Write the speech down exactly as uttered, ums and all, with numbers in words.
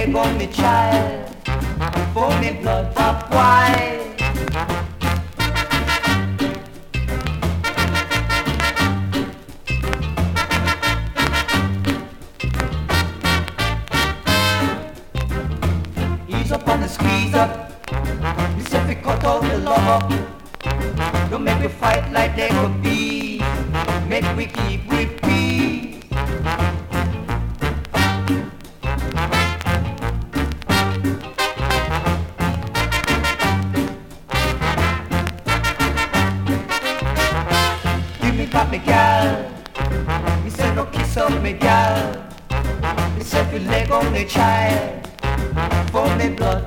leg on me child, for me blood pop wide. Ease up on the squeeze up, this if we cut out the love up. Don't make we fight like they could be, make we keep with peace. Got me gal, he said no kiss up me gal, he said we leg on the child, for me blood